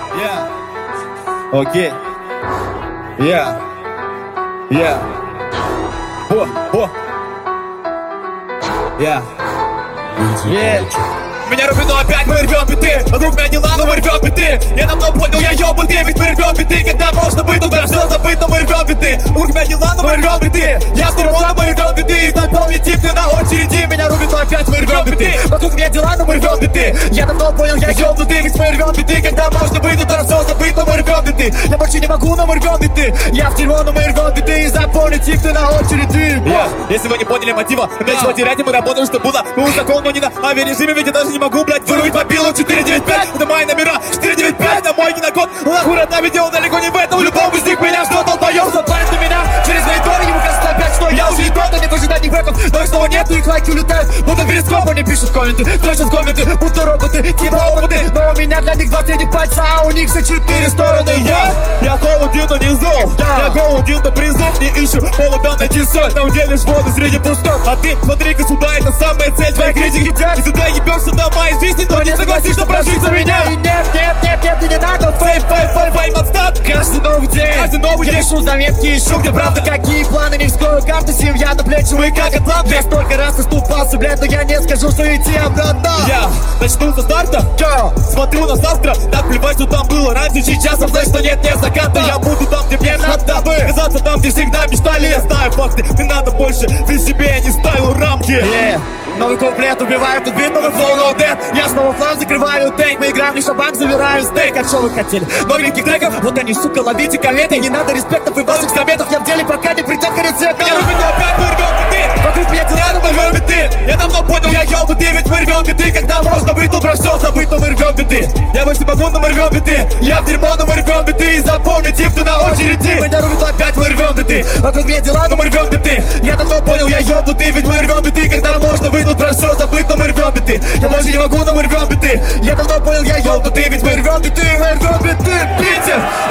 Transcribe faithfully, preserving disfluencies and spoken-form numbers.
Yeah. Окей. Yeah. Yeah. О, о. Yeah. Yeah. Меня рубит, но опять мы рвем биты. Вокруг меня дела, но мы рвем биты. Я давно понял, я ёбанутый, ведь мы рвем биты. Когда можно быть, тут все забыть, но мы рвем биты. Вокруг меня дела, но мы рвем биты. Я с тобой, но мы рвем биты. И запомни, тип, ты на очереди. Меня рубит, но опять мы рвем биты. Вокруг меня дела, но мы рвем биты. Я давно понял, я ёбанутый, ведь мы рвем биты. Когда можно быть, тут все забыть, но мы рвем биты. Я больше не могу, но мы рвем биты. Я в дерьмо, но мы рвем биты. И запомни, тип, ты на очереди. Yeah. Если вы не поняли мотива, нечего терять, и мы работаем, что было. Мы у закон, но не на авиарежиме, ведь я даже не могу, блядь, вырубить мобилу. Четыре девять пять, это мои номера. Четыре девять пять, это мой генокод. Аккуратно видео, далеко не в этом. Любому из них меня ждет, долбоёб запарит на меня. Через мониторы ему кажется опять, что я уже не тот, а нет ожиданий бэков. Но их снова нету, их лайки улетают. Будто перископ, они пишут комменты. Точно с комменты, будто роботы, типа роботы. Но у меня для них два средних пальца, а у них все четыре стороны. Я, я голоден, но не зол. Я голоден, но призов не ищу. Повода найти соль, там делишь воду среди пустот. А ты смотри-ка сюда, это самая цель твоей критики. И сюда ебешься до моей жизни, но не согласишься прожить за меня. И нет, нет, нет, нет, не надо. Фейм, фейм, фейм, фейм, отстат. Каждый новый день, каждый новый день. Я пишу заметки, ищу, где правда, какие планы. Не вскрою карты, семья на плечи, мы как атланты. Я столько раз оступался, блядь, но я не скажу, что идти обратно. Я начну со старта, Yo. Смотрю на завтра. Так плевать, что там было раньше. Сейчас знаю, что нет, нет заката. Я буду там, где мне надо бы казаться, там, где всегда мечтали. Я знаю факты, не надо больше. Ты себе я не ставил рамки. Yeah. Новый комплект убивает, тут бит, новый флоу, no death. Я снова флаг закрываю тейк. Мы играем лишь шабак, забираю стейк. А что вы хотели? Новеньких треков, вот они, сука, ловите кометы. Не надо респектов и ваших советов. Я в деле пока не придет конец света. Я рубит, опять мы рвем биты. Вокруг меня дела, но мы рвем биты. Я давно понял, я ёбанутый, ведь мы рвем биты. Когда можно быть, тут про все забыть, но мы рвем биты. Я больше могу, но мы рвем биты. Я в дерьмо, но мы рвем биты. И запомни, тип, ты на очереди. Меня рубит, опять мы рвем биты. Вокруг меня дела, но мы рвем биты. Я давно понял, я ёбанутый, ведь мы рвем биты. Когда можно быть, тут про все забыть, но мы рвем биты. Я больше не могу, но мы рвем биты. Я давно понял, я ёбанутый, ведь мы рвем биты. Мы рвем биты, Питер.